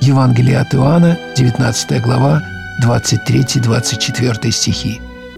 Евангелие от Иоанна, 19 глава, 23-24 стихи.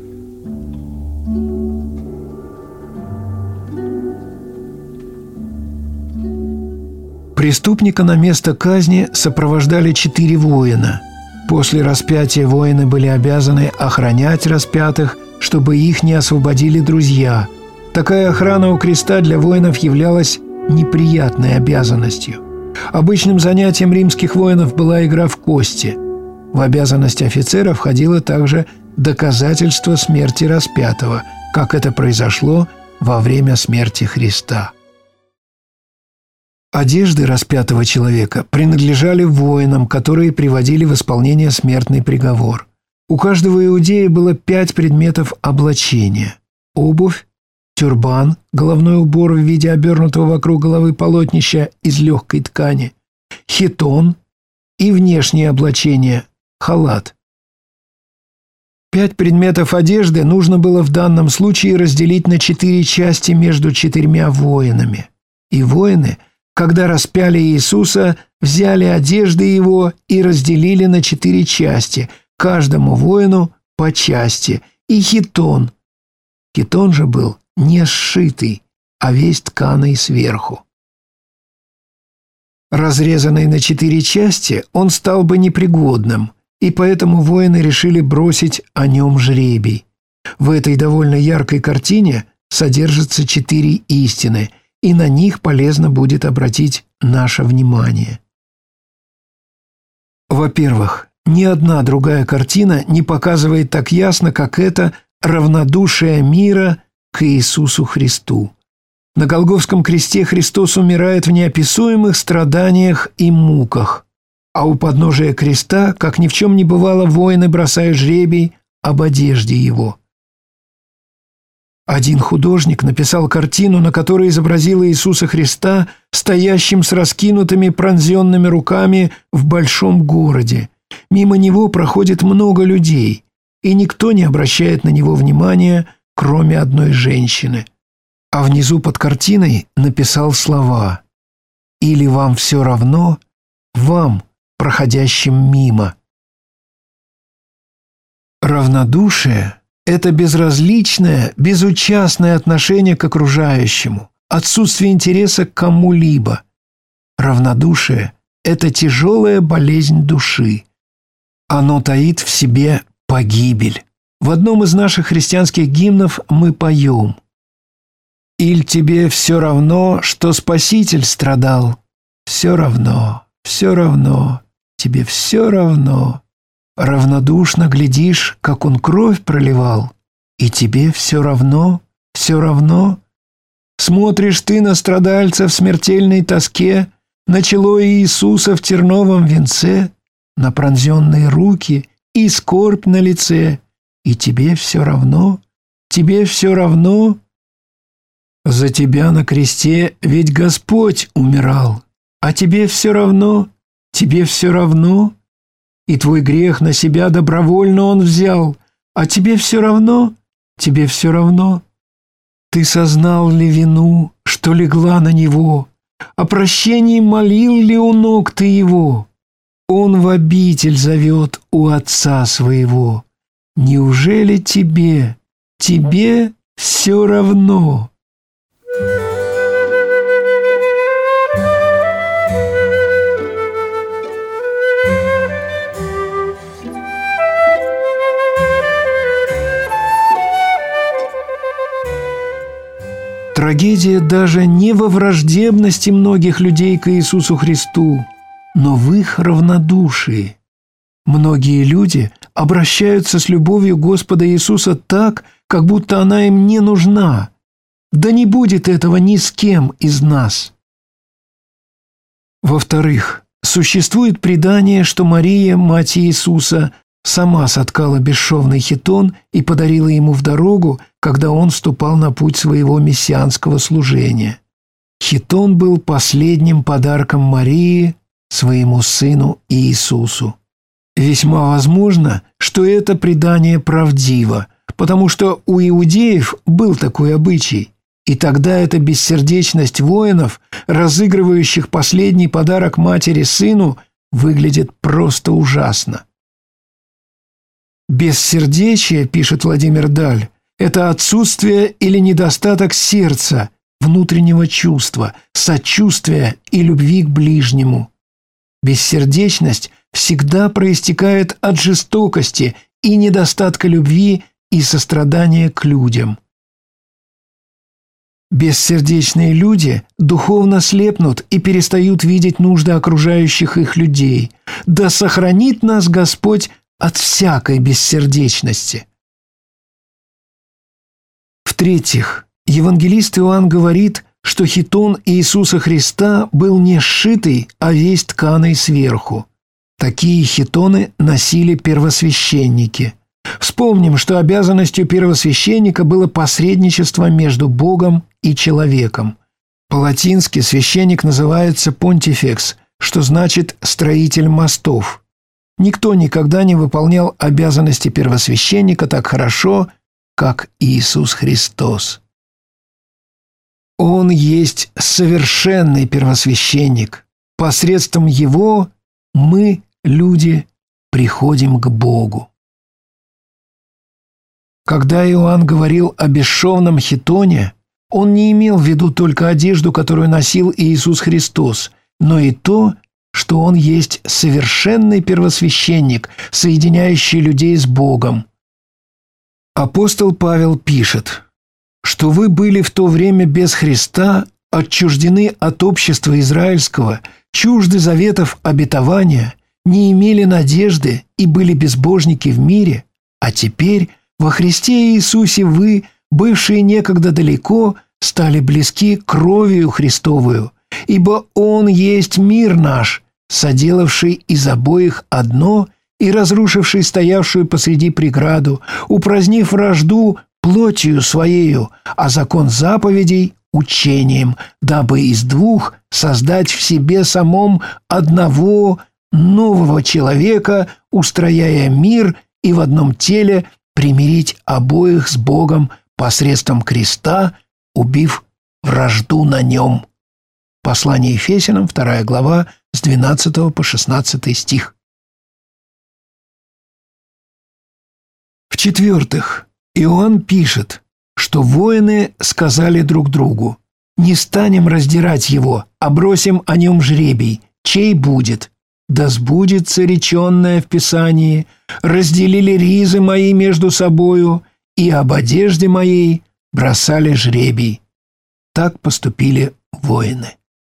Преступника на место казни сопровождали 4 воина. После распятия воины были обязаны охранять распятых, чтобы их не освободили друзья. Такая охрана у креста для воинов являлась неприятной обязанностью. Обычным занятием римских воинов была игра в кости. В обязанность офицера входило также доказательство смерти распятого, как это произошло во время смерти Христа. Одежды распятого человека принадлежали воинам, которые приводили в исполнение смертный приговор. У каждого иудея было 5 предметов облачения: обувь, тюрбан, головной убор в виде обернутого вокруг головы полотнища из легкой ткани, хитон и внешнее облачение – халат. 5 предметов одежды нужно было в данном случае разделить на 4 части между 4 воинами. И воины, когда распяли Иисуса, взяли одежды его и разделили на 4 части, каждому воину по части, и хитон. Хитон же был не сшитый, а весь тканый сверху. Разрезанный на 4 части, он стал бы непригодным, и поэтому воины решили бросить о нем жребий. В этой довольно яркой картине содержатся 4 истины, и на них полезно будет обратить наше внимание. Во-первых, ни одна другая картина не показывает так ясно, как эта, равнодушие мира к Иисусу Христу. На Голгофском кресте Христос умирает в неописуемых страданиях и муках, а у подножия креста, как ни в чем не бывало, воины бросают жребий об одежде его. Один художник написал картину, на которой изобразил Иисуса Христа стоящим с раскинутыми пронзенными руками в большом городе. Мимо него проходит много людей, и никто не обращает на него внимания, кроме одной женщины. А внизу под картиной написал слова: «Или вам все равно, вам, проходящим мимо». Равнодушие – это безразличное, безучастное отношение к окружающему, отсутствие интереса к кому-либо. Равнодушие – это тяжелая болезнь души. Оно таит в себе погибель. В одном из наших христианских гимнов мы поем: «Иль тебе все равно, что Спаситель страдал? Все равно, тебе все равно. Равнодушно глядишь, как он кровь проливал, и тебе все равно. Смотришь ты на страдальца в смертельной тоске, на чело Иисуса в терновом венце, на пронзенные руки и скорбь на лице, и тебе все равно. За тебя на кресте ведь Господь умирал, а тебе все равно. И твой грех на себя добровольно Он взял, а тебе все равно. Ты сознал ли вину, что легла на Него? О прощении молил ли у ног ты Его? Он в обитель зовет у Отца Своего. Неужели тебе все равно? Трагедия даже не во враждебности многих людей к Иисусу Христу, но в их равнодушии. Многие люди обращаются с любовью Господа Иисуса так, как будто она им не нужна. Да не будет этого ни с кем из нас. Во-вторых, существует предание, что Мария, мать Иисуса, сама соткала бесшовный хитон и подарила ему в дорогу, когда он вступал на путь своего мессианского служения. Хитон был последним подарком Марии своему сыну Иисусу. Весьма возможно, что это предание правдиво, потому что у иудеев был такой обычай, и тогда эта бессердечность воинов, разыгрывающих последний подарок матери сыну, выглядит просто ужасно. Бессердечие, пишет Владимир Даль, это отсутствие или недостаток сердца, внутреннего чувства, сочувствия и любви к ближнему. Бессердечность всегда проистекает от жестокости и недостатка любви и сострадания к людям. Бессердечные люди духовно слепнут и перестают видеть нужды окружающих их людей. Да сохранит нас Господь от всякой бессердечности. В-третьих, евангелист Иоанн говорит, что хитон Иисуса Христа был не сшитый, а весь тканый сверху. Такие хитоны носили первосвященники. Вспомним, что обязанностью первосвященника было посредничество между Богом и человеком. По-латински священник называется понтифекс, что значит «строитель мостов». Никто никогда не выполнял обязанности первосвященника так хорошо, как Иисус Христос. Он есть совершенный первосвященник. Посредством Его мы, люди, приходим к Богу. Когда Иоанн говорил о бесшовном хитоне, он не имел в виду только одежду, которую носил Иисус Христос, но и то, что Он есть совершенный первосвященник, соединяющий людей с Богом. Апостол Павел пишет, что вы были в то время без Христа, отчуждены от общества израильского, чужды заветов обетования, не имели надежды и были безбожники в мире, а теперь во Христе Иисусе вы, бывшие некогда далеко, стали близки кровью Христовую, ибо Он есть мир наш, соделавший из обоих одно и разрушивший стоявшую посреди преграду, упразднив вражду плотью Своею, а закон заповедей учением, дабы из двух создать в себе самом одного нового человека, устрояя мир и в одном теле примирить обоих с Богом посредством креста, убив вражду на нем. Послание Ефесянам, 2 глава, с 12 по 16 стих. В-четвертых, Иоанн пишет, что воины сказали друг другу: «Не станем раздирать его, а бросим о нем жребий, чей будет. Да сбудется реченное в Писании: разделили ризы мои между собою, и об одежде моей бросали жребий». Так поступили воины.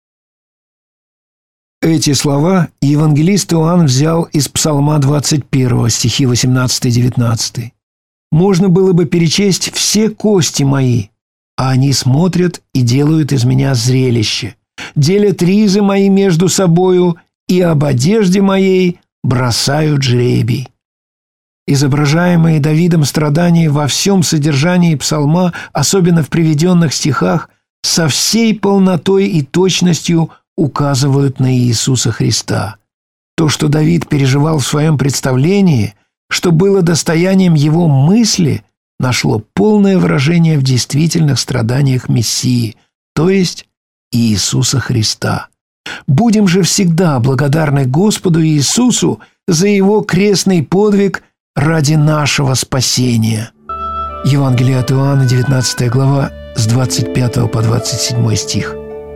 Эти слова евангелист Иоанн взял из Псалма 21, стихи 18-19. «Можно было бы перечесть все кости мои, а они смотрят и делают из меня зрелище, делят ризы мои между собою, и об одежде моей бросают жребий». Изображаемые Давидом страдания во всем содержании псалма, особенно в приведенных стихах, со всей полнотой и точностью указывают на Иисуса Христа. То, что Давид переживал в своем представлении, что было достоянием его мысли, нашло полное выражение в действительных страданиях Мессии, то есть Иисуса Христа. Будем же всегда благодарны Господу Иисусу за Его крестный подвиг ради нашего спасения. Евангелие от Иоанна, 19 глава, с 25 по 27 стих.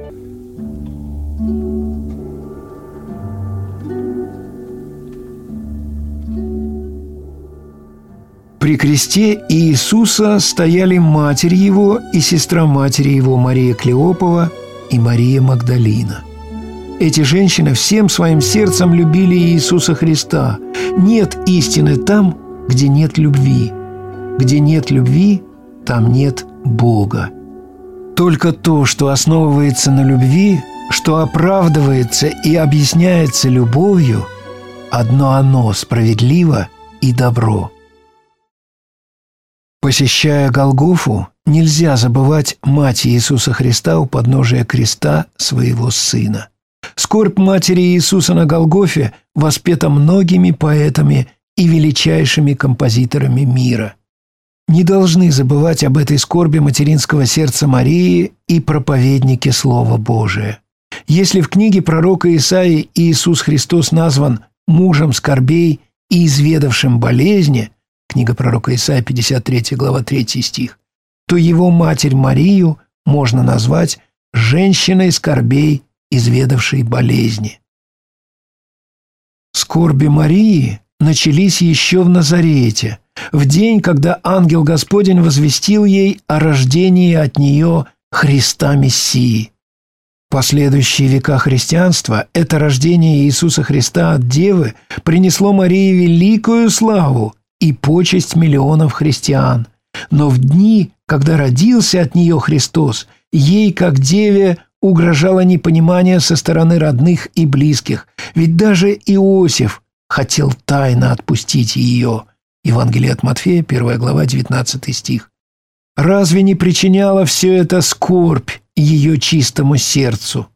При кресте Иисуса стояли матерь Его и сестра матери Его Мария Клеопова и Мария Магдалина. Эти женщины всем своим сердцем любили Иисуса Христа. Нет истины там, где нет любви. Где нет любви, там нет Бога. Только то, что основывается на любви, что оправдывается и объясняется любовью, одно оно справедливо и добро. Посещая Голгофу, нельзя забывать мать Иисуса Христа у подножия креста своего Сына. Скорбь матери Иисуса на Голгофе воспета многими поэтами и величайшими композиторами мира. Не должны забывать об этой скорби материнского сердца Марии и проповедники Слова Божия. Если в книге пророка Исаии Иисус Христос назван мужем скорбей и изведавшим болезни, книга пророка Исаии, 53 глава, 3 стих, то его матерь Марию можно назвать женщиной скорбей, изведавшей болезни. Скорби Марии начались еще в Назарете, в день, когда ангел Господень возвестил ей о рождении от нее Христа Мессии. Последующие века христианства это рождение Иисуса Христа от Девы принесло Марии великую славу и почесть миллионов христиан. Но в дни, когда родился от нее Христос, ей, как Деве, угрожало непонимание со стороны родных и близких, ведь даже Иосиф хотел тайно отпустить ее. Евангелие от Матфея, 1 глава, 19 стих. Разве не причиняло все это скорбь ее чистому сердцу?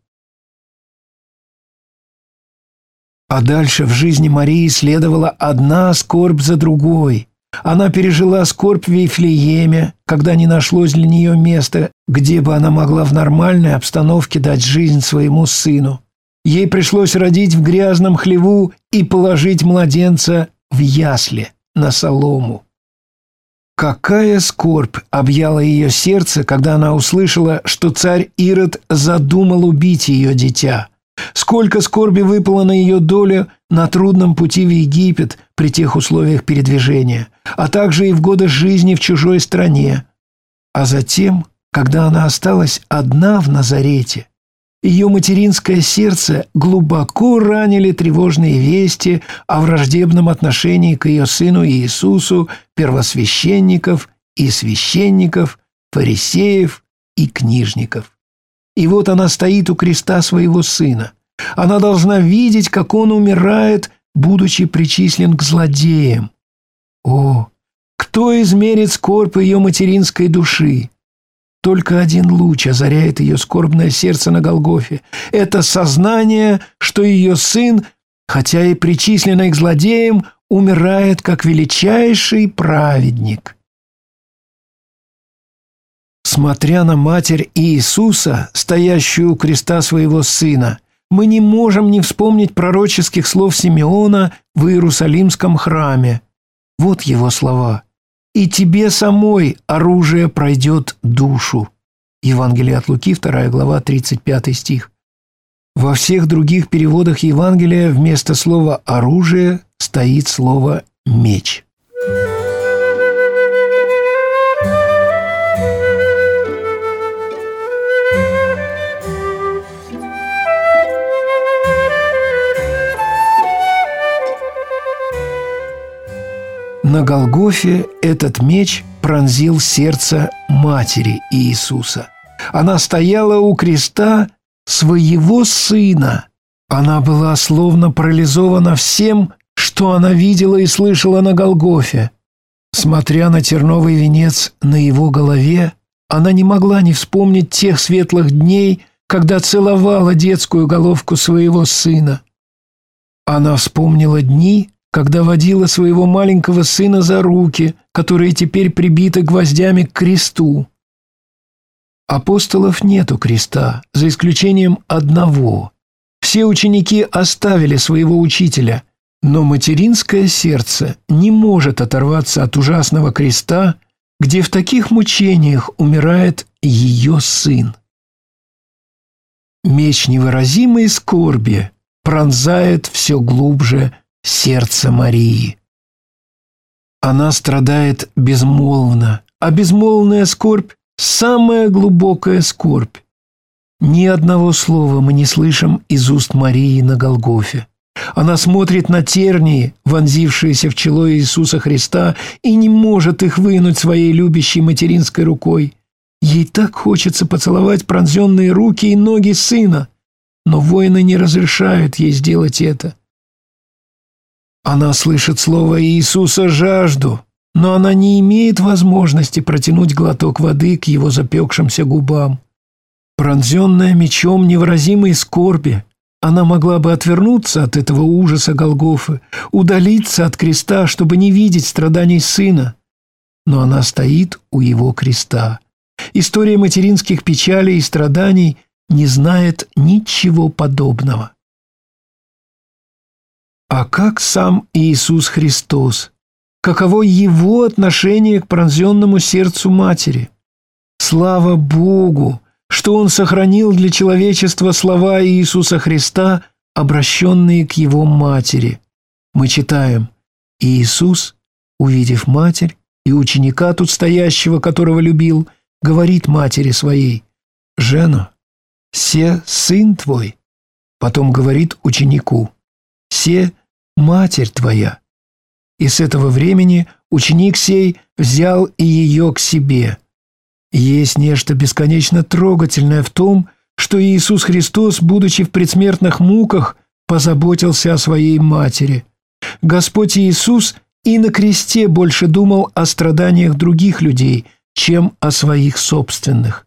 А дальше в жизни Марии следовала одна скорбь за другой. Она пережила скорбь в Вифлееме, когда не нашлось для нее места, где бы она могла в нормальной обстановке дать жизнь своему сыну. Ей пришлось родить в грязном хлеву и положить младенца в ясли на солому. Какая скорбь объяла ее сердце, когда она услышала, что царь Ирод задумал убить ее дитя. Сколько скорби выпало на ее долю на трудном пути в Египет при тех условиях передвижения, а также и в годы жизни в чужой стране. А затем, когда она осталась одна в Назарете, ее материнское сердце глубоко ранили тревожные вести о враждебном отношении к ее сыну Иисусу первосвященников и священников, фарисеев и книжников. И вот она стоит у креста своего сына. Она должна видеть, как он умирает, будучи причислен к злодеям. О, кто измерит скорбь ее материнской души? Только один луч озаряет ее скорбное сердце на Голгофе. Это сознание, что ее сын, хотя и причисленный к злодеям, умирает как величайший праведник. Смотря на Матерь Иисуса, стоящую у креста своего Сына, мы не можем не вспомнить пророческих слов Симеона в Иерусалимском храме. Вот его слова: «И тебе самой оружие пройдет душу». Евангелие от Луки, 2 глава, 35 стих. Во всех других переводах Евангелия вместо слова «оружие» стоит слово «меч». На Голгофе этот меч пронзил сердце матери Иисуса. Она стояла у креста своего сына. Она была словно парализована всем, что она видела и слышала на Голгофе. Смотря на терновый венец на его голове, она не могла не вспомнить тех светлых дней, когда целовала детскую головку своего сына. Она вспомнила дни, когда водила своего маленького сына за руки, которые теперь прибиты гвоздями к кресту. Апостолов нет у креста, за исключением одного. Все ученики оставили своего учителя, но материнское сердце не может оторваться от ужасного креста, где в таких мучениях умирает ее сын. Меч невыразимой скорби пронзает все глубже сердце Марии. Она страдает безмолвно, а безмолвная скорбь – самая глубокая скорбь. Ни одного слова мы не слышим из уст Марии на Голгофе. Она смотрит на тернии, вонзившиеся в чело Иисуса Христа, и не может их вынуть своей любящей материнской рукой. Ей так хочется поцеловать пронзенные руки и ноги сына, но воины не разрешают ей сделать это. Она слышит слово Иисуса «жажду», но она не имеет возможности протянуть глоток воды к его запекшимся губам. Пронзенная мечом невыразимой скорби, она могла бы отвернуться от этого ужаса Голгофы, удалиться от креста, чтобы не видеть страданий сына. Но она стоит у его креста. История материнских печалей и страданий не знает ничего подобного. А как сам Иисус Христос? Каково Его отношение к пронзенному сердцу матери? Слава Богу, что Он сохранил для человечества слова Иисуса Христа, обращенные к Его матери. Мы читаем: «Иисус, увидев матерь и ученика тут стоящего, которого любил, говорит матери своей: „Жено, се сын твой“». Потом говорит ученику: «Се матерь твоя». И с этого времени ученик сей взял и ее к себе. Есть нечто бесконечно трогательное в том, что Иисус Христос, будучи в предсмертных муках, позаботился о своей матери. Господь Иисус и на кресте больше думал о страданиях других людей, чем о своих собственных.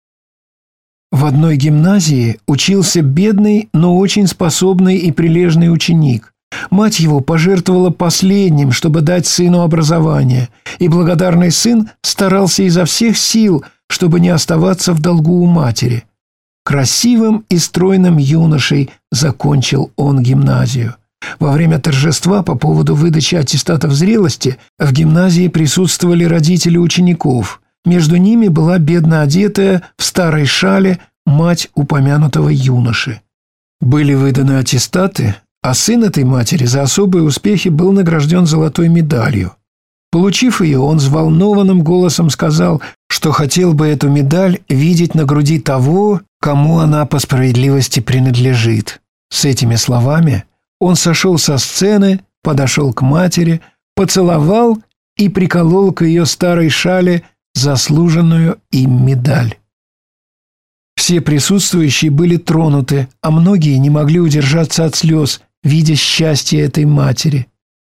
В одной гимназии учился бедный, но очень способный и прилежный ученик. Мать его пожертвовала последним, чтобы дать сыну образование, и благодарный сын старался изо всех сил, чтобы не оставаться в долгу у матери. Красивым и стройным юношей закончил он гимназию. Во время торжества по поводу выдачи аттестатов зрелости в гимназии присутствовали родители учеников. Между ними была бедно одетая в старой шале мать упомянутого юноши. Были выданы аттестаты, а сын этой матери за особые успехи был награжден золотой медалью. Получив ее, он взволнованным голосом сказал, что хотел бы эту медаль видеть на груди того, кому она по справедливости принадлежит. С этими словами он сошел со сцены, подошел к матери, поцеловал и приколол к ее старой шале заслуженную им медаль. Все присутствующие были тронуты, а многие не могли удержаться от слез, видя счастье этой матери.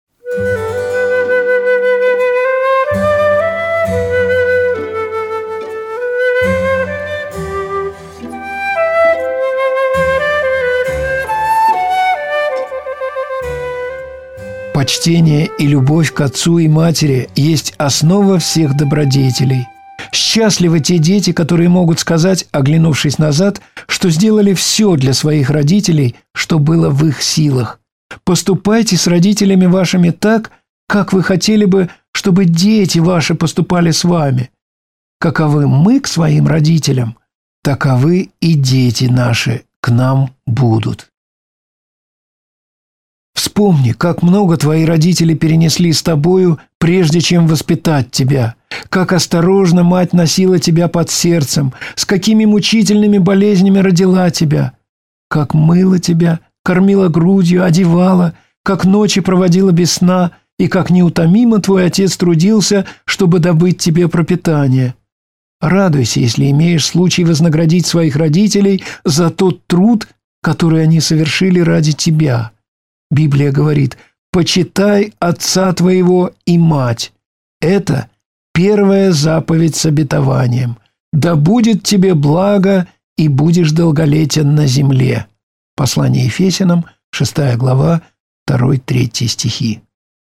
Почтение и любовь к отцу и матери есть основа всех добродетелей. Счастливы те дети, которые могут сказать, оглянувшись назад, что сделали все для своих родителей, что было в их силах. Поступайте с родителями вашими так, как вы хотели бы, чтобы дети ваши поступали с вами. Каковы мы к своим родителям, таковы и дети наши к нам будут. Вспомни, как много твои родители перенесли с тобою, прежде чем воспитать тебя, как осторожно мать носила тебя под сердцем, с какими мучительными болезнями родила тебя, как мыла тебя, кормила грудью, одевала, как ночи проводила без сна, и как неутомимо твой отец трудился, чтобы добыть тебе пропитание. Радуйся, если имеешь случай вознаградить своих родителей за тот труд, который они совершили ради тебя. Библия говорит: «Почитай отца твоего и мать». Это первая заповедь с обетованием. «Да будет тебе благо, и будешь долголетен на земле». Послание Ефесянам, 6 глава, 2-3 стихи.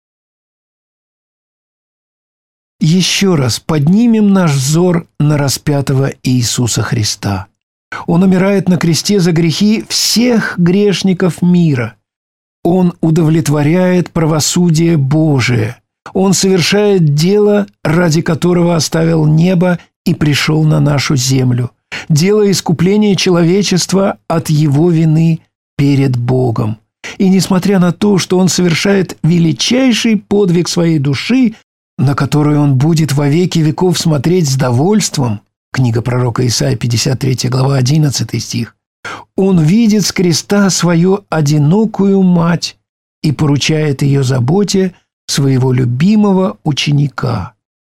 Еще раз поднимем наш взор на распятого Иисуса Христа. Он умирает на кресте за грехи всех грешников мира. Он удовлетворяет правосудие Божие. Он совершает дело, ради которого оставил небо и пришел на нашу землю. Дело искупления человечества от его вины перед Богом. И несмотря на то, что он совершает величайший подвиг своей души, на которую он будет во веки веков смотреть с довольством, книга пророка Исаии, 53 глава, 11 стих, он видит с креста свою одинокую мать и поручает ее заботе своего любимого ученика.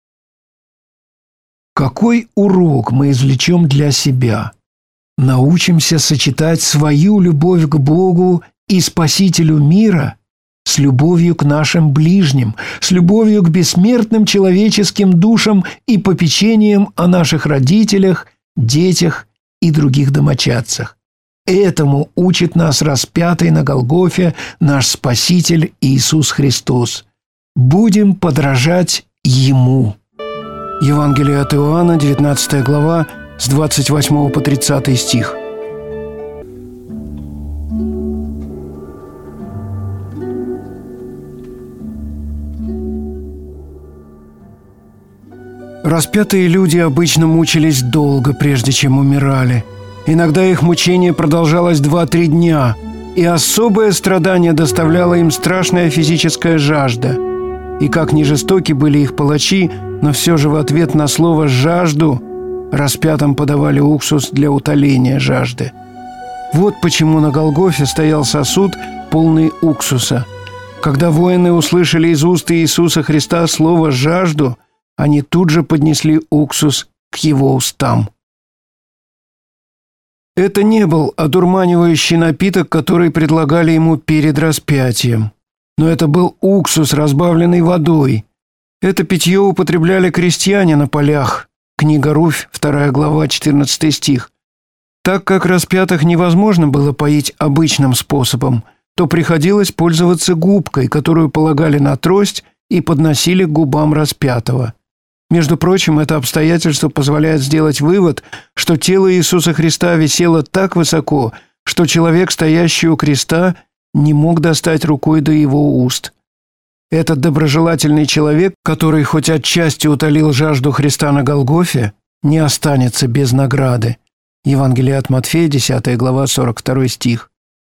Какой урок мы извлечем для себя? Научимся сочетать свою любовь к Богу и Спасителю мира с любовью к нашим ближним, с любовью к бессмертным человеческим душам и попечением о наших родителях, детях и других домочадцах. Этому учит нас распятый на Голгофе наш Спаситель Иисус Христос. Будем подражать Ему. Евангелие от Иоанна, 19 глава, с 28 по 30 стих. Распятые люди обычно мучились долго, прежде чем умирали. Иногда их мучение продолжалось 2-3 дня, и особое страдание доставляла им страшная физическая жажда. И как ни жестоки были их палачи, но все же в ответ на слово «жажду» распятым подавали уксус для утоления жажды. Вот почему на Голгофе стоял сосуд, полный уксуса. Когда воины услышали из уст Иисуса Христа слово «жажду», они тут же поднесли уксус к его устам. Это не был одурманивающий напиток, который предлагали ему перед распятием. Но это был уксус, разбавленный водой. Это питье употребляли крестьяне на полях. Книга Руфь, 2 глава, 14 стих. Так как распятых невозможно было поить обычным способом, то приходилось пользоваться губкой, которую полагали на трость и подносили к губам распятого. Между прочим, это обстоятельство позволяет сделать вывод, что тело Иисуса Христа висело так высоко, что человек, стоящий у креста, не мог достать рукой до его уст. Этот доброжелательный человек, который хоть отчасти утолил жажду Христа на Голгофе, не останется без награды. Евангелие от Матфея, 10 глава, 42 стих.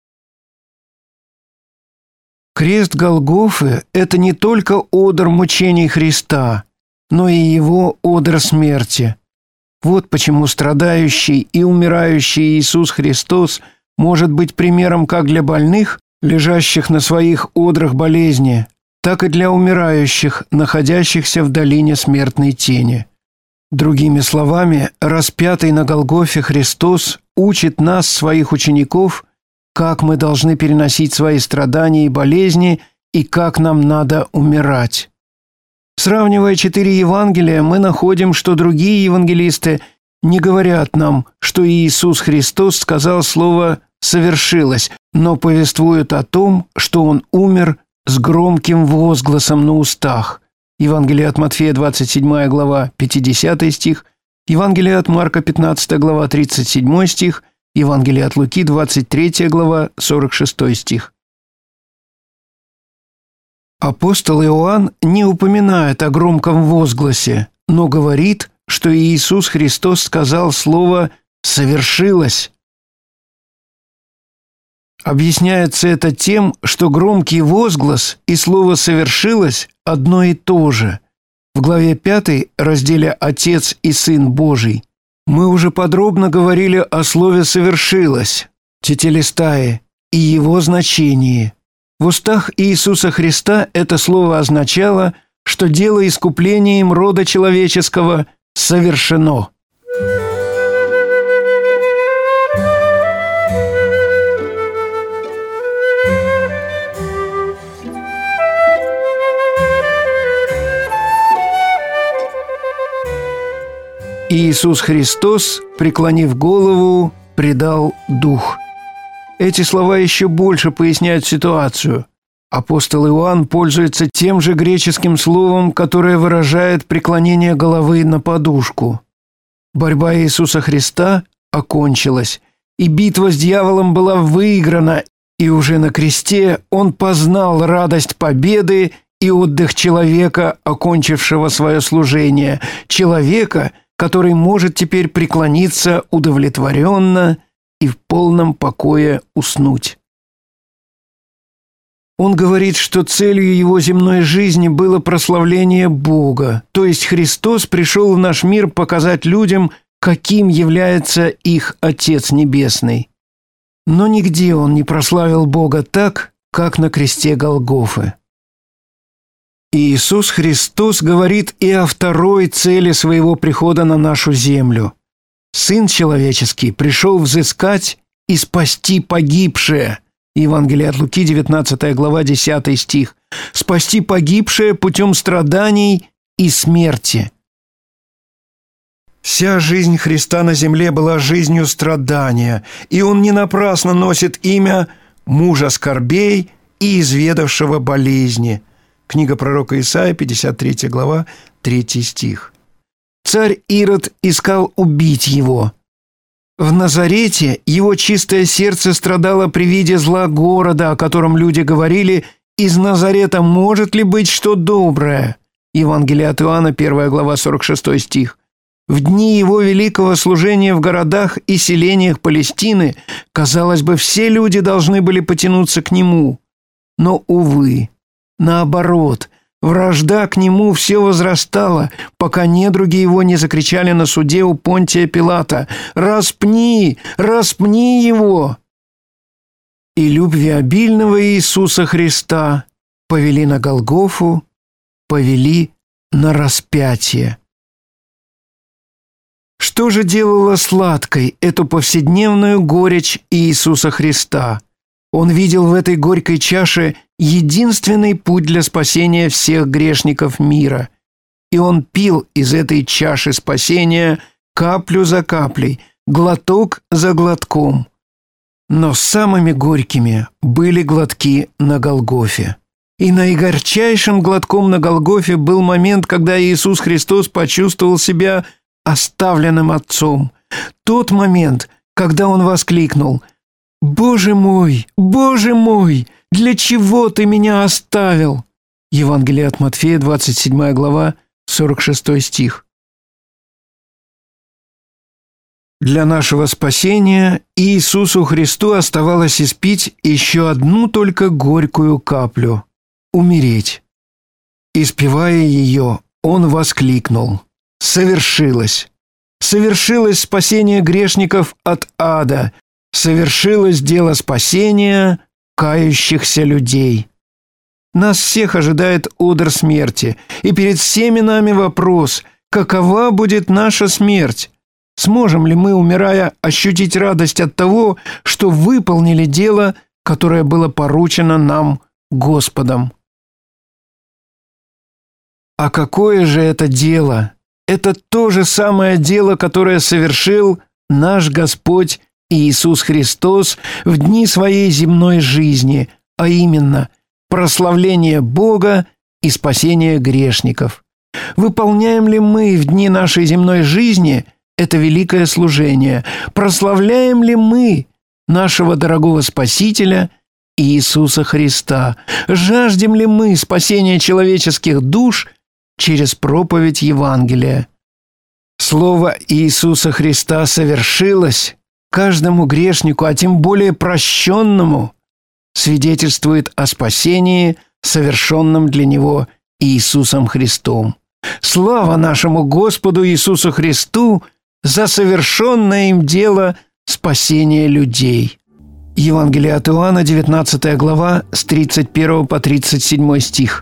Крест Голгофы – это не только одр мучений Христа, но и его одр смерти. Вот почему страдающий и умирающий Иисус Христос может быть примером как для больных, лежащих на своих одрах болезни, так и для умирающих, находящихся в долине смертной тени. Другими словами, распятый на Голгофе Христос учит нас, своих учеников, как мы должны переносить свои страдания и болезни и как нам надо умирать. Сравнивая 4 Евангелия, мы находим, что другие евангелисты не говорят нам, что Иисус Христос сказал слово «совершилось», но повествуют о том, что Он умер с громким возгласом на устах. Евангелие от Матфея, 27 глава, 50 стих, Евангелие от Марка, 15 глава, 37 стих, Евангелие от Луки, 23 глава, 46 стих. Апостол Иоанн не упоминает о громком возгласе, но говорит, что Иисус Христос сказал слово «совершилось». Объясняется это тем, что громкий возглас и слово «совершилось» одно и то же. В главе 5, разделе «Отец и Сын Божий», мы уже подробно говорили о слове «совершилось», тетелестай, и его значении. В устах Иисуса Христа это слово означало, что дело искупления им рода человеческого совершено. Иисус Христос, преклонив голову, предал дух. Эти слова еще больше поясняют ситуацию. Апостол Иоанн пользуется тем же греческим словом, которое выражает преклонение головы на подушку. Борьба Иисуса Христа окончилась, и битва с дьяволом была выиграна, и уже на кресте Он познал радость победы и отдых человека, окончившего свое служение, человека, который может теперь преклониться удовлетворенно и в полном покое уснуть. Он говорит, что целью его земной жизни было прославление Бога, то есть Христос пришел в наш мир показать людям, каким является их Отец Небесный. Но нигде он не прославил Бога так, как на кресте Голгофы. Иисус Христос говорит и о второй цели своего прихода на нашу землю. Сын человеческий пришел взыскать и спасти погибшее. Евангелие от Луки, 19 глава, 10 стих. Спасти погибшее путем страданий и смерти. Вся жизнь Христа на земле была жизнью страдания, и Он не напрасно носит имя мужа скорбей и изведавшего болезни. Книга пророка Исаия, 53 глава, 3 стих. Царь Ирод искал убить его. В Назарете его чистое сердце страдало при виде зла города, о котором люди говорили: «Из Назарета может ли быть что доброе?» Евангелие от Иоанна, 1 глава, 46 стих. В дни его великого служения в городах и селениях Палестины, казалось бы, все люди должны были потянуться к нему. Но, увы, наоборот, вражда к нему все возрастала, пока недруги его не закричали на суде у Понтия Пилата: «Распни! Распни его!» И любвеобильного Иисуса Христа повели на Голгофу, повели на распятие. Что же делало сладкой эту повседневную горечь Иисуса Христа? Он видел в этой горькой чаше единственный путь для спасения всех грешников мира. И он пил из этой чаши спасения каплю за каплей, глоток за глотком. Но самыми горькими были глотки на Голгофе. И наигорчайшим глотком на Голгофе был момент, когда Иисус Христос почувствовал себя оставленным Отцом. Тот момент, когда Он воскликнул: «Боже мой, для чего Ты меня оставил?» Евангелие от Матфея, 27 глава, 46 стих. Для нашего спасения Иисусу Христу оставалось испить еще одну только горькую каплю – умереть. Испевая ее, Он воскликнул: «Совершилось! Совершилось спасение грешников от ада! Совершилось дело спасения кающихся людей!» Нас всех ожидает одр смерти, и перед всеми нами вопрос: какова будет наша смерть? Сможем ли мы, умирая, ощутить радость от того, что выполнили дело, которое было поручено нам Господом? А какое же это дело? Это то же самое дело, которое совершил наш Господь Иисус Христос в дни Своей земной жизни, а именно прославление Бога и спасение грешников. Выполняем ли мы в дни нашей земной жизни это великое служение? Прославляем ли мы нашего дорогого Спасителя Иисуса Христа? Жаждем ли мы спасения человеческих душ через проповедь Евангелия? Слово Иисуса Христа совершилось каждому грешнику, а тем более прощенному, свидетельствует о спасении, совершенном для него Иисусом Христом. Слава нашему Господу Иисусу Христу за совершенное им дело спасения людей. Евангелие от Иоанна, 19 глава, с 31 по 37 стих.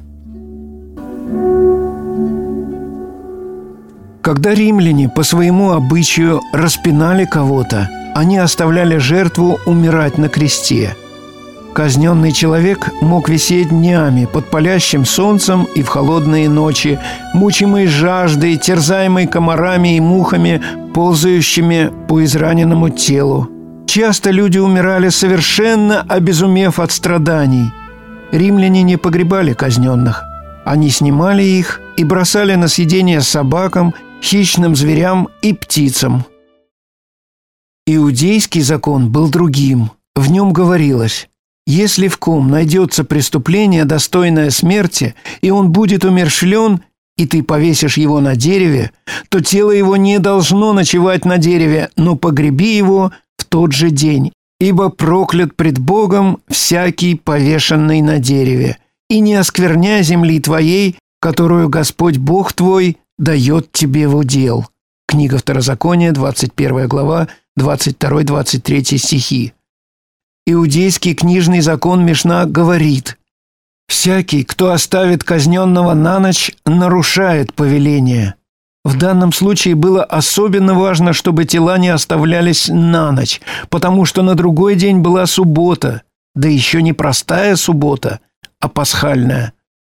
Когда римляне по своему обычаю распинали кого-то, они оставляли жертву умирать на кресте. Казненный человек мог висеть днями под палящим солнцем и в холодные ночи, мучимый жаждой, терзаемый комарами и мухами, ползающими по израненному телу. Часто люди умирали, совершенно обезумев от страданий. Римляне не погребали казненных. Они снимали их и бросали на съедение собакам, хищным зверям и птицам. Иудейский закон был другим. В нем говорилось: если в ком найдется преступление, достойное смерти, и он будет умерщвлен, и ты повесишь его на дереве, то тело его не должно ночевать на дереве, но погреби его в тот же день, ибо проклят пред Богом всякий повешенный на дереве, и не оскверняй земли твоей, которую Господь Бог твой дает тебе в удел». Книга Второзакония, 21 глава, 22-23 стихи. Иудейский книжный закон Мишна говорит: «Всякий, кто оставит казненного на ночь, нарушает повеление». В данном случае было особенно важно, чтобы тела не оставлялись на ночь, потому что на другой день была суббота, да еще не простая суббота, а пасхальная.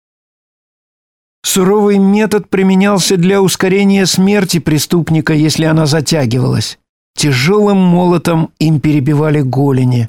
Суровый метод применялся для ускорения смерти преступника, если она затягивалась. Тяжелым молотом им перебивали голени.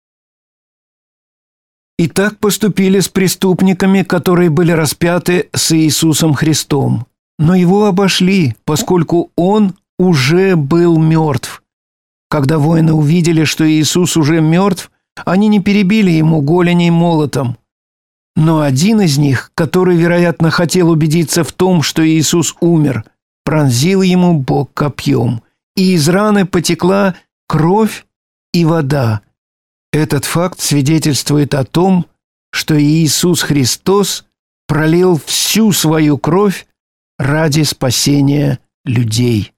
И так поступили с преступниками, которые были распяты с Иисусом Христом. Но его обошли, поскольку он уже был мертв. Когда воины увидели, что Иисус уже мертв, они не перебили ему голени молотом. Но один из них, который, вероятно, хотел убедиться в том, что Иисус умер, пронзил ему бок копьем, и из раны потекла кровь и вода. Этот факт свидетельствует о том, что Иисус Христос пролил всю свою кровь ради спасения людей.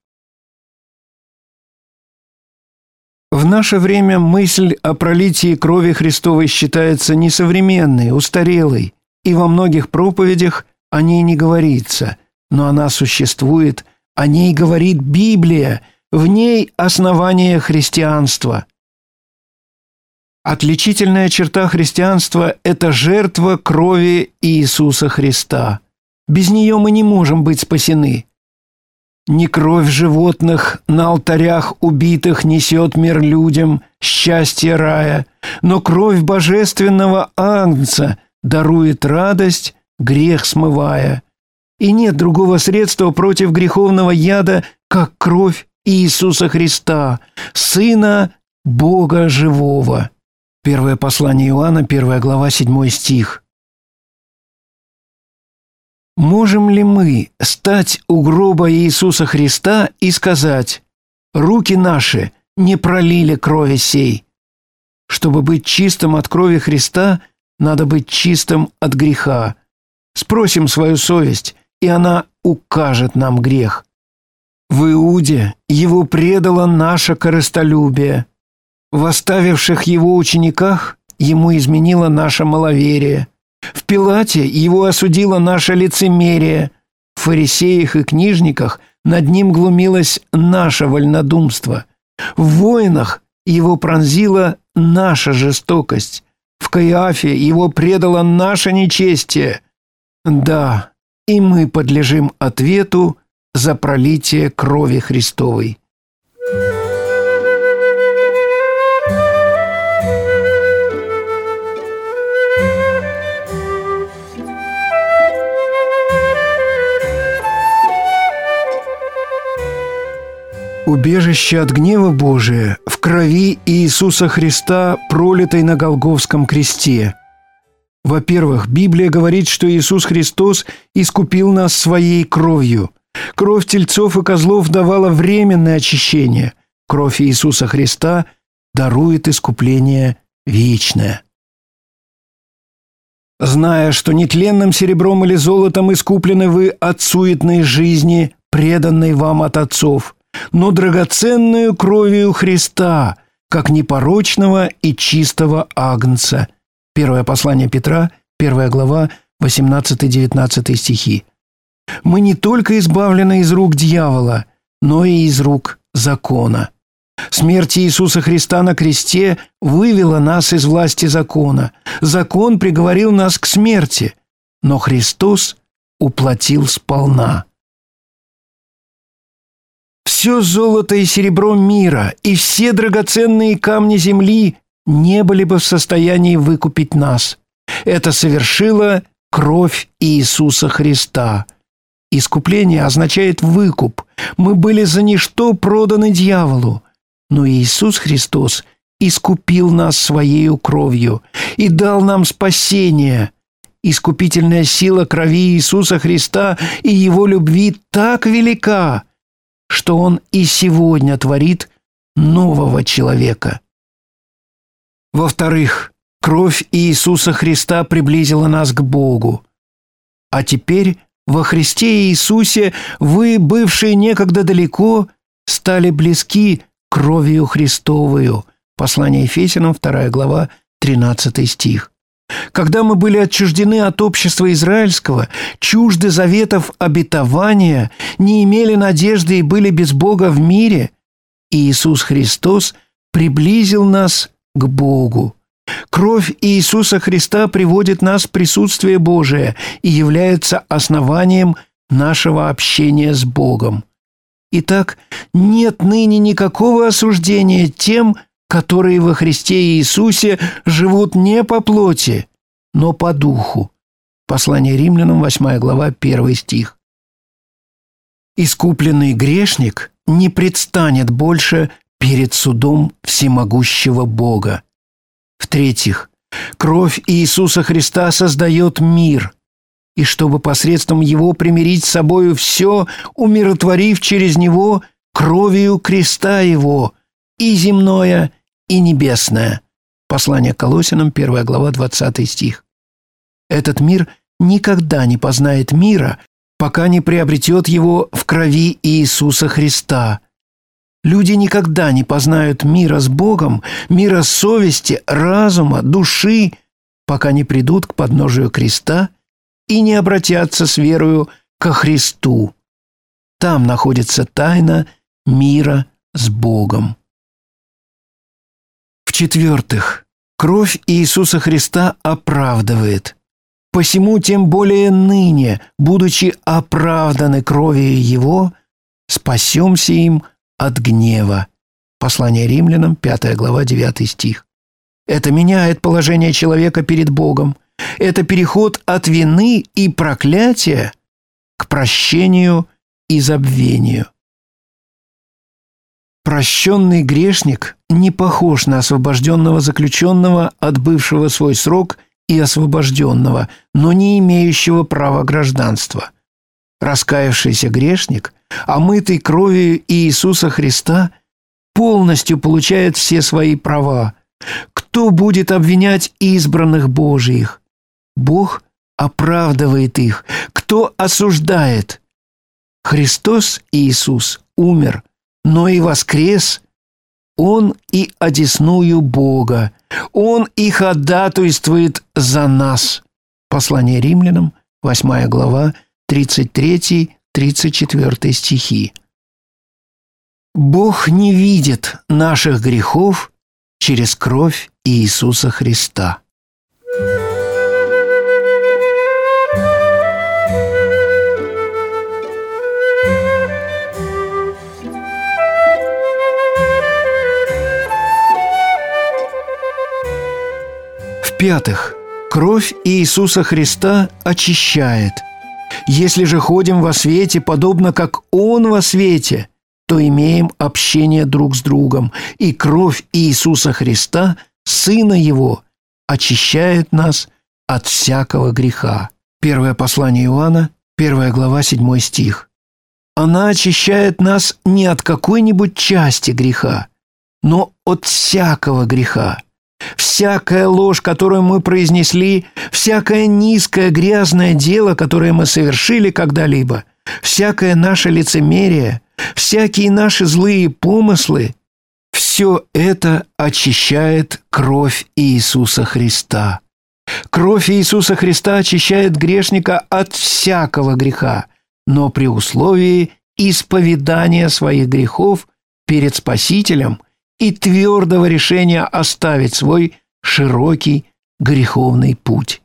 В наше время мысль о пролитии крови Христовой считается несовременной, устарелой, и во многих проповедях о ней не говорится, но она существует, о ней говорит Библия, в ней основание христианства. Отличительная черта христианства – это жертва крови Иисуса Христа. Без нее мы не можем быть спасены. Не кровь животных на алтарях убитых несет мир людям счастье рая, но кровь божественного Агнца дарует радость, грех смывая. И нет другого средства против греховного яда, как кровь Иисуса Христа, Сына Бога Живого. Первое послание Иоанна, 1 глава, 7 стих. Можем ли мы стать у гроба Иисуса Христа и сказать: «Руки наши не пролили крови сей»? Чтобы быть чистым от крови Христа, надо быть чистым от греха. Спросим свою совесть, и она укажет нам грех. В Иуде его предало наше корыстолюбие. В оставивших его учениках ему изменило наше маловерие. В Пилате его осудило наше лицемерие. В фарисеях и книжниках над ним глумилось наше вольнодумство. В воинах его пронзила наша жестокость. В Каиафе его предало наше нечестие. Да, и мы подлежим ответу за пролитие крови Христовой. Убежище от гнева Божия в крови Иисуса Христа, пролитой на Голгофском кресте. Во-первых, Библия говорит, что Иисус Христос искупил нас своей кровью. Кровь тельцов и козлов давала временное очищение. Кровь Иисуса Христа дарует искупление вечное. Зная, что нетленным серебром или золотом искуплены вы от суетной жизни, преданной вам от отцов, но драгоценную кровью Христа, как непорочного и чистого агнца. Первое послание Петра, 1 глава, 18-19 стихи. Мы не только избавлены из рук дьявола, но и из рук закона. Смерть Иисуса Христа на кресте вывела нас из власти закона. Закон приговорил нас к смерти, но Христос уплатил сполна. Все золото и серебро мира и все драгоценные камни земли не были бы в состоянии выкупить нас. Это совершила кровь Иисуса Христа. Искупление означает выкуп. Мы были за ничто проданы дьяволу. Но Иисус Христос искупил нас Своею кровью и дал нам спасение. Искупительная сила крови Иисуса Христа и Его любви так велика, что Он и сегодня творит нового человека. Во-вторых, кровь Иисуса Христа приблизила нас к Богу. А теперь во Христе Иисусе вы, бывшие некогда далеко, стали близки кровью Христовою. Послание Ефесянам, 2 глава, 13 стих. Когда мы были отчуждены от общества израильского, чужды заветов обетования, не имели надежды и были без Бога в мире, Иисус Христос приблизил нас к Богу. Кровь Иисуса Христа приводит нас в присутствие Божие и является основанием нашего общения с Богом. Итак, нет ныне никакого осуждения тем, которые во Христе Иисусе живут не по плоти, но по духу. Послание Римлянам, 8 глава, 1 стих. Искупленный грешник не предстанет больше перед судом всемогущего Бога. В-третьих, Кровь Иисуса Христа создает мир, и чтобы посредством Его примирить с собою все, умиротворив через Него кровью креста Его, и земное, и небесное. Послание к Колоссянам, 1 глава, 20 стих. Этот мир никогда не познает мира, пока не приобретет его в крови Иисуса Христа. Люди никогда не познают мира с Богом, мира совести, разума, души, пока не придут к подножию креста и не обратятся с верою ко Христу. Там находится тайна мира с Богом. В-четвертых, кровь Иисуса Христа оправдывает. Посему тем более ныне, будучи оправданы кровью Его, спасемся им от гнева. Послание Римлянам, 5 глава, 9 стих. Это меняет положение человека перед Богом. Это переход от вины и проклятия к прощению и забвению. Прощенный грешник не похож на освобожденного заключенного, отбывшего свой срок и освобожденного, но не имеющего права гражданства. Раскаявшийся грешник, омытый кровью Иисуса Христа, полностью получает все свои права. Кто будет обвинять избранных Божиих? Бог оправдывает их. Кто осуждает? Христос Иисус умер, но и воскрес. Он и одесную Бога. Он и ходатайствует за нас. Послание Римлянам, 8 глава, 33-34 стихи. Бог не видит наших грехов через кровь Иисуса Христа. В-пятых, кровь Иисуса Христа очищает. Если же ходим во свете, подобно как Он во свете, то имеем общение друг с другом, и кровь Иисуса Христа, Сына Его, очищает нас от всякого греха. Первое послание Иоанна, 1 глава, 7 стих. Она очищает нас не от какой-нибудь части греха, но от всякого греха. Всякая ложь, которую мы произнесли, всякое низкое грязное дело, которое мы совершили когда-либо, всякое наше лицемерие, всякие наши злые помыслы, все это очищает кровь Иисуса Христа. Кровь Иисуса Христа очищает грешника от всякого греха, но при условии исповедания своих грехов перед Спасителем и твердого решения оставить свой широкий греховный путь.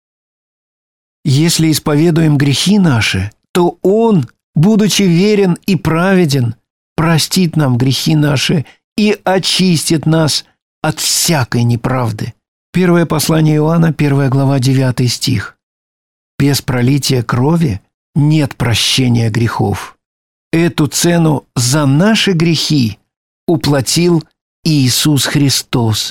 Если исповедуем грехи наши, то Он, будучи верен и праведен, простит нам грехи наши и очистит нас от всякой неправды. Первое послание Иоанна, 1 глава, 9 стих. Без пролития крови нет прощения грехов. Эту цену за наши грехи уплатил Иисус Христос.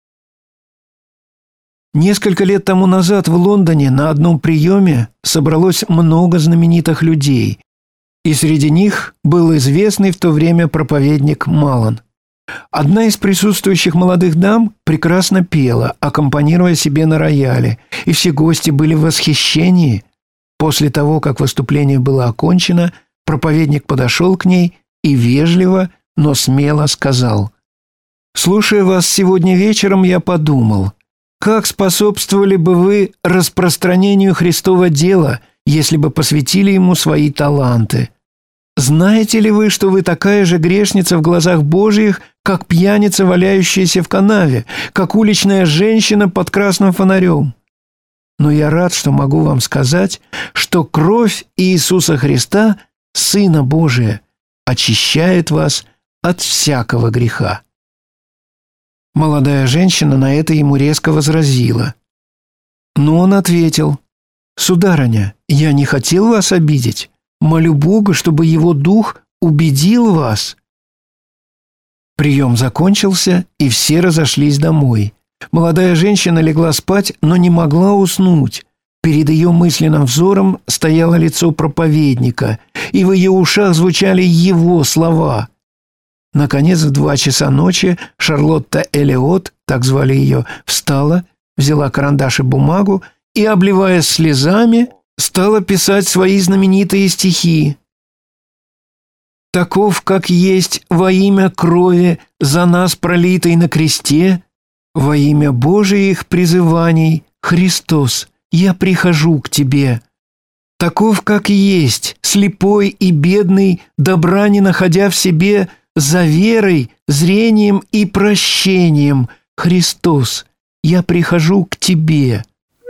Несколько лет тому назад в Лондоне на одном приеме собралось много знаменитых людей, и среди них был известный в то время проповедник Маллан. Одна из присутствующих молодых дам прекрасно пела, аккомпанируя себе на рояле, и все гости были в восхищении. После того, как выступление было окончено, проповедник подошел к ней и вежливо, но смело сказал: «Слушая вас сегодня вечером, я подумал, как способствовали бы вы распространению Христова дела, если бы посвятили ему свои таланты. Знаете ли вы, что вы такая же грешница в глазах Божьих, как пьяница, валяющаяся в канаве, как уличная женщина под красным фонарем? Но я рад, что могу вам сказать, что кровь Иисуса Христа, Сына Божия, очищает вас от всякого греха». Молодая женщина на это ему резко возразила. Но он ответил: «Сударыня, я не хотел вас обидеть. Молю Бога, чтобы Его Дух убедил вас». Прием закончился, и все разошлись домой. Молодая женщина легла спать, но не могла уснуть. Перед ее мысленным взором стояло лицо проповедника, и в ее ушах звучали его слова. Наконец, в 2 часа ночи Шарлотта Элиот, так звали ее, встала, взяла карандаш и бумагу и, обливаясь слезами, стала писать свои знаменитые стихи. «Таков, как есть, во имя крови, за нас пролитой на кресте, во имя Божиих призываний, Христос, я прихожу к Тебе. Таков, как есть, слепой и бедный, добра не находя в себе, за верой, зрением и прощением, Христос, я прихожу к Тебе».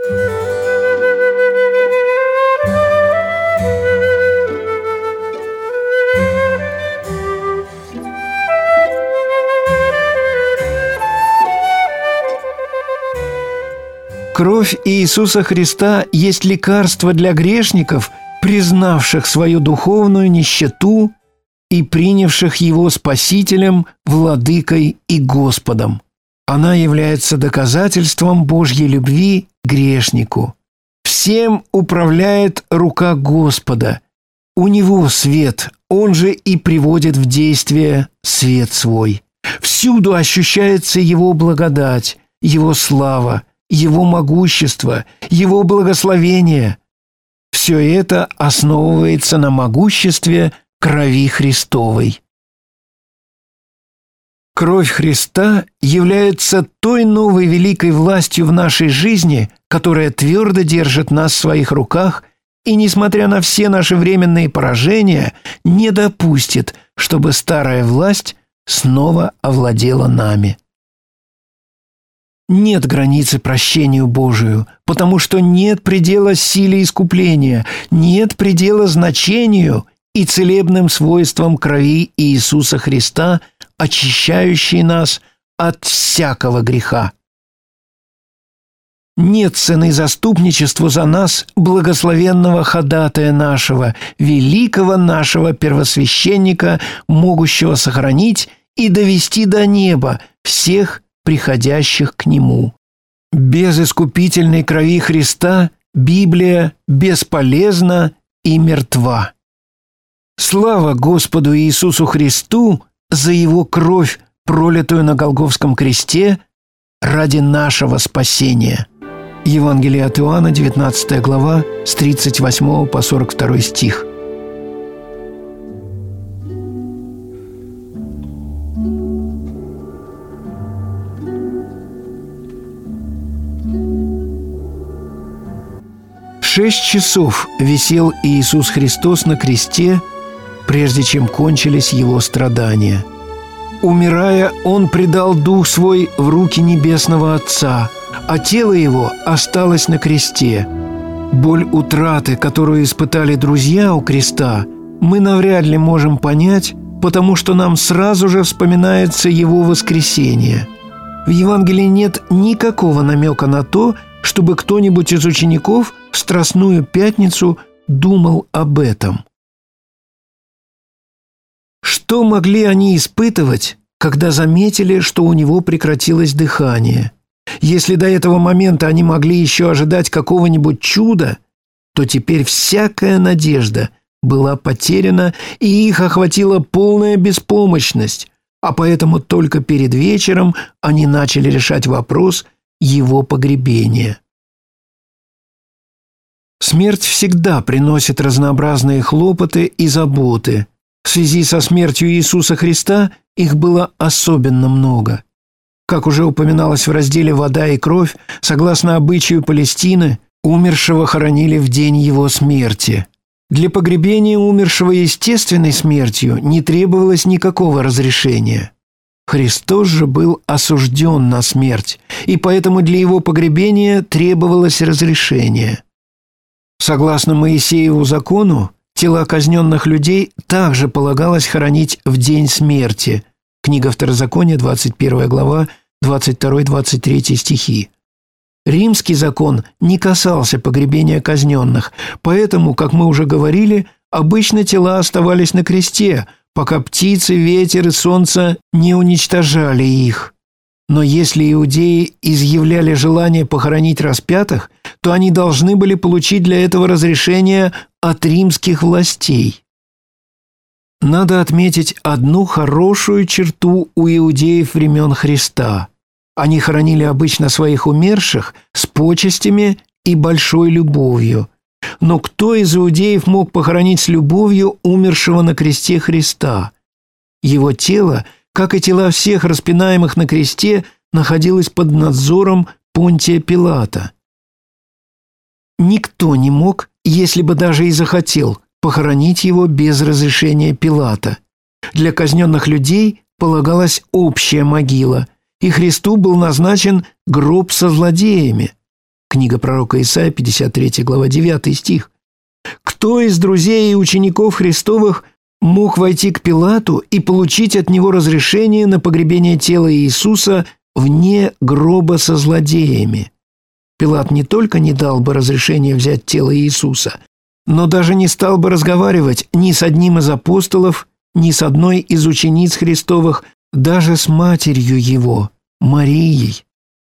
Кровь Иисуса Христа есть лекарство для грешников, признавших свою духовную нищету и принявших Его Спасителем, Владыкой и Господом. Она является доказательством Божьей любви к грешнику. Всем управляет рука Господа. У Него свет, Он же и приводит в действие свет свой. Всюду ощущается Его благодать, Его слава, Его могущество, Его благословение. Все это основывается на могуществе крови Христовой. Кровь Христа является той новой великой властью в нашей жизни, которая твердо держит нас в своих руках и, несмотря на все наши временные поражения, не допустит, чтобы старая власть снова овладела нами. Нет границы прощению Божию, потому что нет предела силе искупления, нет предела значению и целебным свойствам крови Иисуса Христа, очищающей нас от всякого греха. Нет цены заступничеству за нас, благословенного ходатая нашего, великого нашего первосвященника, могущего сохранить и довести до неба всех приходящих к Нему. Без искупительной крови Христа Библия бесполезна и мертва. Слава Господу Иисусу Христу за Его кровь, пролитую на Голгофском кресте ради нашего спасения. Евангелие от Иоанна, 19 глава, с 38 по 42 стих. Шесть часов висел Иисус Христос на кресте, прежде чем кончились Его страдания. Умирая, Он предал Дух Свой в руки Небесного Отца, а тело Его осталось на кресте. Боль утраты, которую испытали друзья у креста, мы навряд ли можем понять, потому что нам сразу же вспоминается Его воскресение. В Евангелии нет никакого намека на то, чтобы кто-нибудь из учеников в Страстную Пятницу думал об этом. Что могли они испытывать, когда заметили, что у него прекратилось дыхание? Если до этого момента они могли еще ожидать какого-нибудь чуда, то теперь всякая надежда была потеряна, и их охватила полная беспомощность, а поэтому только перед вечером они начали решать вопрос его погребения. Смерть всегда приносит разнообразные хлопоты и заботы. В связи со смертью Иисуса Христа их было особенно много. Как уже упоминалось в разделе «Вода и кровь», согласно обычаю Палестины, умершего хоронили в день его смерти. Для погребения умершего естественной смертью не требовалось никакого разрешения. Христос же был осужден на смерть, и поэтому для его погребения требовалось разрешение. Согласно Моисееву закону, тела казненных людей также полагалось хоронить в день смерти. Книга Второзакония, 21 глава, 22-23 стихи. Римский закон не касался погребения казненных, поэтому, как мы уже говорили, обычно тела оставались на кресте, пока птицы, ветер и солнце не уничтожали их. Но если иудеи изъявляли желание похоронить распятых, то они должны были получить для этого разрешение от римских властей. Надо отметить одну хорошую черту у иудеев времен Христа. Они хоронили обычно своих умерших с почестями и большой любовью. Но кто из иудеев мог похоронить с любовью умершего на кресте Христа? Его тело, как и тела всех распинаемых на кресте, находилось под надзором Понтия Пилата. Никто не мог, если бы даже и захотел, похоронить его без разрешения Пилата. Для казненных людей полагалась общая могила, и Христу был назначен гроб со злодеями. Книга пророка Исаия, 53 глава, 9 стих. Кто из друзей и учеников Христовых мог войти к Пилату и получить от него разрешение на погребение тела Иисуса вне гроба со злодеями? Пилат не только не дал бы разрешения взять тело Иисуса, но даже не стал бы разговаривать ни с одним из апостолов, ни с одной из учениц Христовых, даже с матерью его, Марией.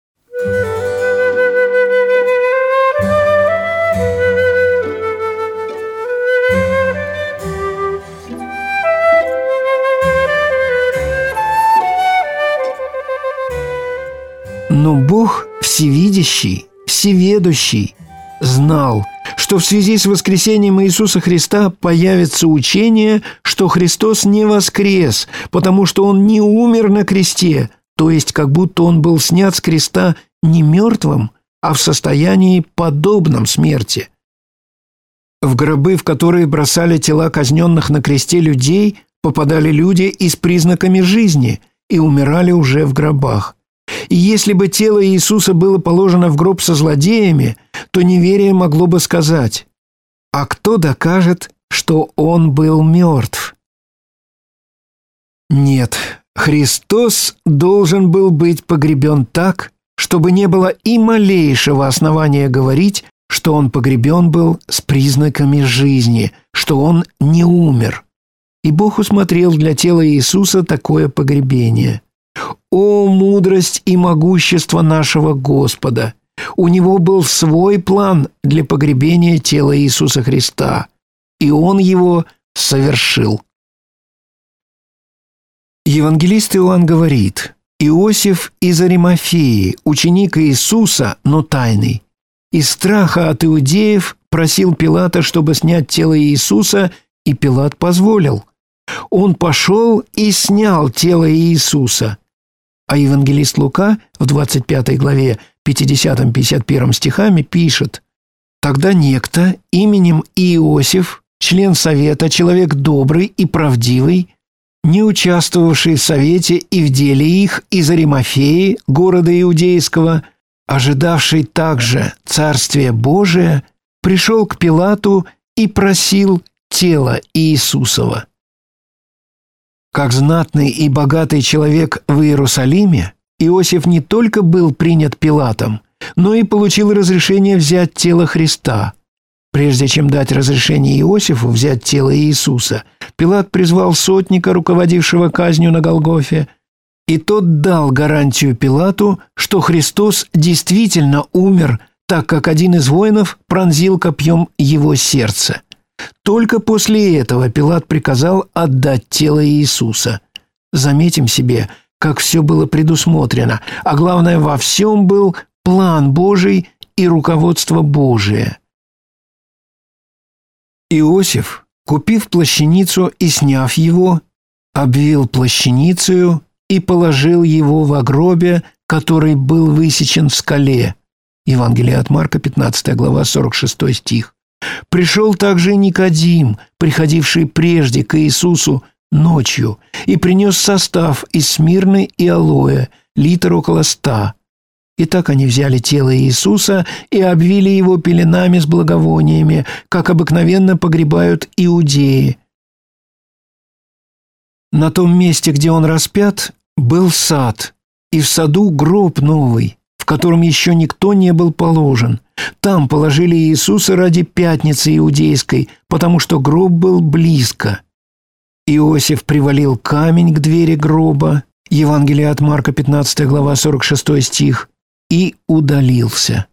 Но Бог всевидящий, всеведущий, знал, что в связи с воскресением Иисуса Христа появится учение, что Христос не воскрес, потому что Он не умер на кресте, то есть как будто Он был снят с креста не мертвым, а в состоянии подобном смерти. В гробы, в которые бросали тела казненных на кресте людей, попадали люди и с признаками жизни и умирали уже в гробах. И если бы тело Иисуса было положено в гроб со злодеями, то неверие могло бы сказать: «А кто докажет, что Он был мертв?» Нет, Христос должен был быть погребен так, чтобы не было и малейшего основания говорить, что Он погребен был с признаками жизни, что Он не умер. И Бог усмотрел для тела Иисуса такое погребение. О, мудрость и могущество нашего Господа! У Него был свой план для погребения тела Иисуса Христа, и Он его совершил. Евангелист Иоанн говорит: «Иосиф из Аримафеи, ученик Иисуса, но тайный, из страха от иудеев просил Пилата, чтобы снять тело Иисуса, и Пилат позволил. Он пошел и снял тело Иисуса». А евангелист Лука в 25 главе 50-51 стихами пишет: «Тогда некто именем Иосиф, член совета, человек добрый и правдивый, не участвовавший в совете и в деле их, из Аримафеи, города Иудейского, ожидавший также Царствия Божия, пришел к Пилату и просил тело Иисусова». Как знатный и богатый человек в Иерусалиме, Иосиф не только был принят Пилатом, но и получил разрешение взять тело Христа. Прежде чем дать разрешение Иосифу взять тело Иисуса, Пилат призвал сотника, руководившего казнью на Голгофе, и тот дал гарантию Пилату, что Христос действительно умер, так как один из воинов пронзил копьем его сердце. Только после этого Пилат приказал отдать тело Иисуса. Заметим себе, как все было предусмотрено, а главное, во всем был план Божий и руководство Божие. Иосиф, купив плащаницу и сняв его, обвил плащаницею и положил его во гробе, который был высечен в скале. Евангелие от Марка, 15 глава, 46 стих. Пришел также Никодим, приходивший прежде к Иисусу ночью, и принес состав из смирны и алоэ, литр около 100. Итак, они взяли тело Иисуса и обвили его пеленами с благовониями, как обыкновенно погребают иудеи. На том месте, где он распят, был сад, и в саду гроб новый, в котором еще никто не был положен. Там положили Иисуса ради пятницы иудейской, потому что гроб был близко. Иосиф привалил камень к двери гроба Евангелие от Марка, 15 глава, 46 стих. «И удалился».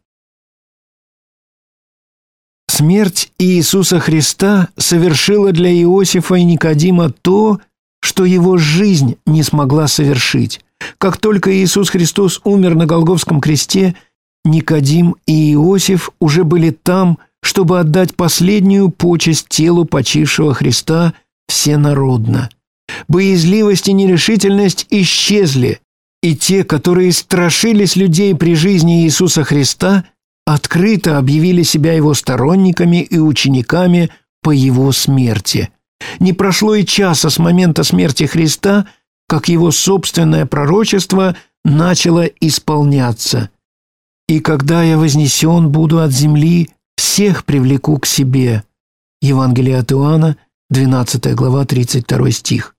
Смерть Иисуса Христа совершила для Иосифа и Никодима то, что его жизнь не смогла совершить. Как только Иисус Христос умер на Голгофском кресте, Никодим и Иосиф уже были там, чтобы отдать последнюю почесть телу почившего Христа всенародно. Боязливость и нерешительность исчезли, и те, которые страшились людей при жизни Иисуса Христа, открыто объявили себя его сторонниками и учениками по его смерти. Не прошло и часа с момента смерти Христа, как его собственное пророчество начало исполняться. «И когда я вознесен буду от земли, всех привлеку к себе». Евангелие от Иоанна, 12 глава, 32 стих.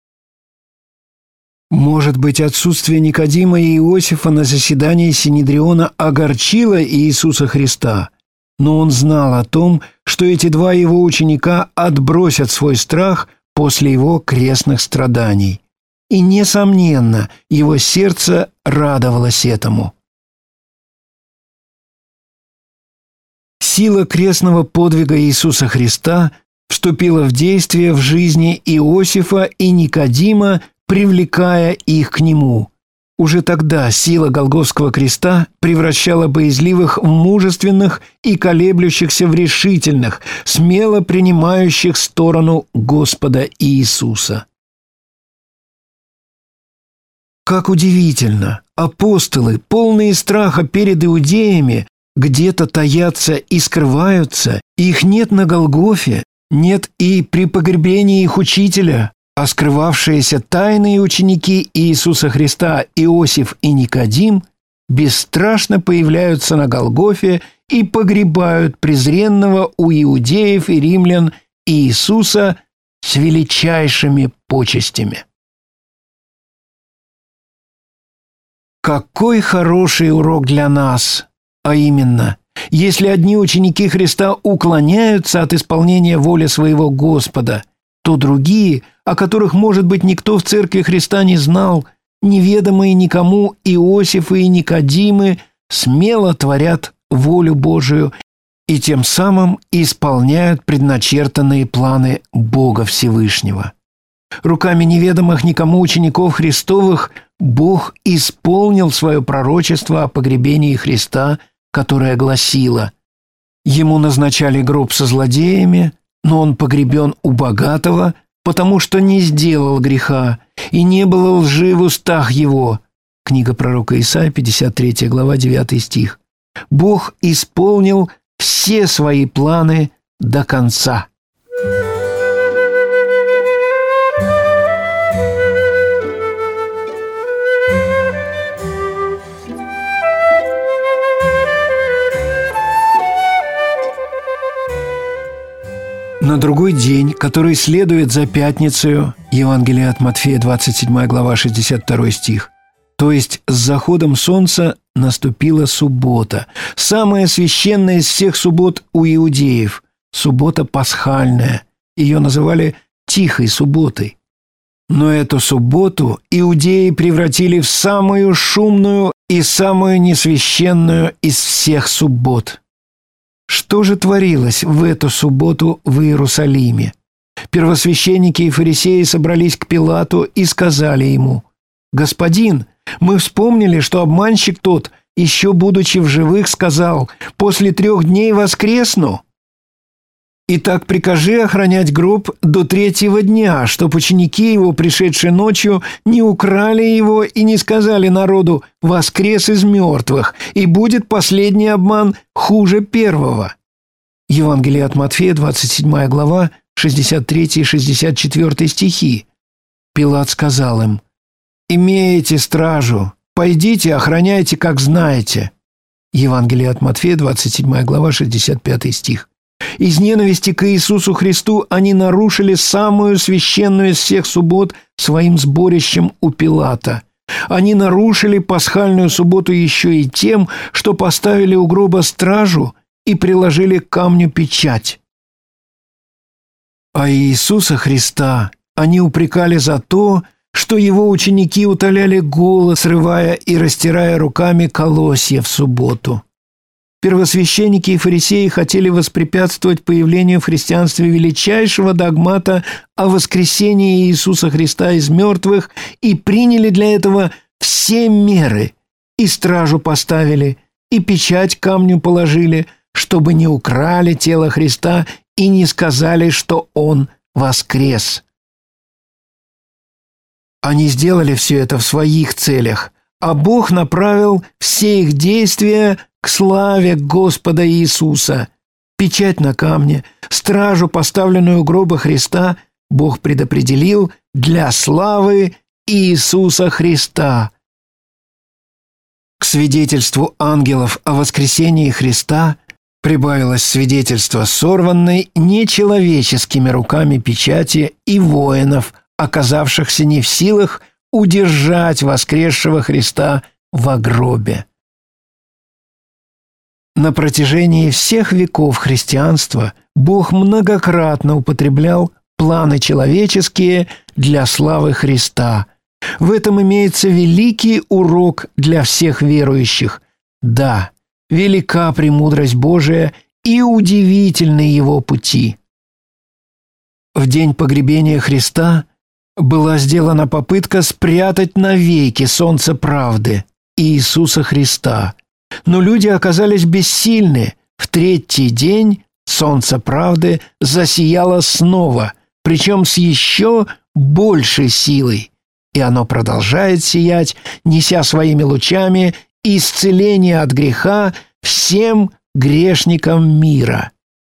Может быть, отсутствие Никодима и Иосифа на заседании Синедриона огорчило Иисуса Христа, но он знал о том, что эти два его ученика отбросят свой страх после его крестных страданий. И, несомненно, его сердце радовалось этому. Сила крестного подвига Иисуса Христа вступила в действие в жизни Иосифа и Никодима, привлекая их к нему. Уже тогда сила Голгофского креста превращала боязливых в мужественных и колеблющихся в решительных, смело принимающих сторону Господа Иисуса. Как удивительно! Апостолы, полные страха перед иудеями, где-то таятся и скрываются, их нет на Голгофе, нет и при погребении их учителя, а скрывавшиеся тайные ученики Иисуса Христа Иосиф и Никодим бесстрашно появляются на Голгофе и погребают презренного у иудеев и римлян Иисуса с величайшими почестями. Какой хороший урок для нас! А именно, если одни ученики Христа уклоняются от исполнения воли своего Господа, то другие, о которых, может быть, никто в Церкви Христа не знал, неведомые никому Иосифы и Никодимы, смело творят волю Божию и тем самым исполняют предначертанные планы Бога Всевышнего. Руками неведомых никому учеников Христовых Бог исполнил свое пророчество о погребении Христа, которое гласило: «Ему назначали гроб со злодеями, но он погребен у богатого, потому что не сделал греха, и не было лжи в устах его». Книга пророка Исаии, 53 глава, 9 стих. Бог исполнил все свои планы до конца. На другой день, который следует за пятницею, Евангелие от Матфея, 27 глава, 62 стих, то есть с заходом солнца наступила суббота, самая священная из всех суббот у иудеев, суббота пасхальная, ее называли Тихой субботой. Но эту субботу иудеи превратили в самую шумную и самую несвященную из всех суббот. Что же творилось в эту субботу в Иерусалиме? Первосвященники и фарисеи собрались к Пилату и сказали ему: «Господин, мы вспомнили, что обманщик тот, еще будучи в живых, сказал: после 3 дней воскресну. Итак, прикажи охранять гроб до 3-го дня, чтоб ученики его, пришедшие ночью, не украли его и не сказали народу: воскрес из мертвых, и будет последний обман хуже первого». Евангелие от Матфея, 27 глава, 63 и 64 стихи. Пилат сказал им: «Имеете стражу, пойдите, охраняйте, как знаете». Евангелие от Матфея, 27 глава, 65 стих. Из ненависти к Иисусу Христу они нарушили самую священную из всех суббот своим сборищем у Пилата. Они нарушили пасхальную субботу еще и тем, что поставили у гроба стражу и приложили к камню печать. А Иисуса Христа они упрекали за то, что его ученики утоляли голод, срывая и растирая руками колосья в субботу. Первосвященники и фарисеи хотели воспрепятствовать появлению в христианстве величайшего догмата о воскресении Иисуса Христа из мертвых и приняли для этого все меры, и стражу поставили, и печать камню положили, чтобы не украли тело Христа и не сказали, что Он воскрес. Они сделали все это в своих целях, а Бог направил все их действия к славе Господа Иисуса. Печать на камне, стражу, поставленную у гроба Христа, Бог предопределил для славы Иисуса Христа. К свидетельству ангелов о воскресении Христа прибавилось свидетельство сорванной нечеловеческими руками печати и воинов, оказавшихся не в силах удержать воскресшего Христа во гробе. На протяжении всех веков христианства Бог многократно употреблял планы человеческие для славы Христа. В этом имеется великий урок для всех верующих. Да, велика премудрость Божия и удивительны Его пути. В день погребения Христа была сделана попытка спрятать навеки солнце правды Иисуса Христа. Но люди оказались бессильны. В третий день солнце правды засияло снова, причем с еще большей силой. И оно продолжает сиять, неся своими лучами исцеление от греха всем грешникам мира.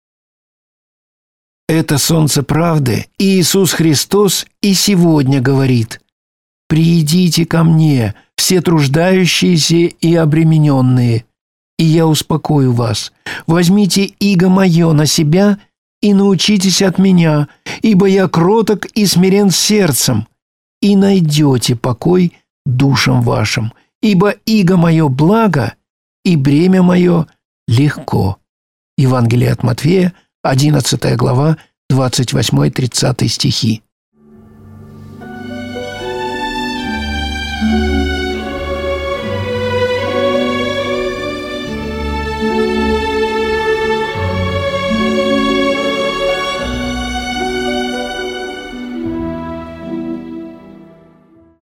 Это солнце правды Иисус Христос и сегодня говорит: «Придите ко мне, все труждающиеся и обремененные, и я успокою вас. Возьмите иго мое на себя и научитесь от меня, ибо я кроток и смирен сердцем, и найдете покой душам вашим, ибо иго мое благо, и бремя мое легко». Евангелие от Матфея, 11 глава, 28-30 стихи.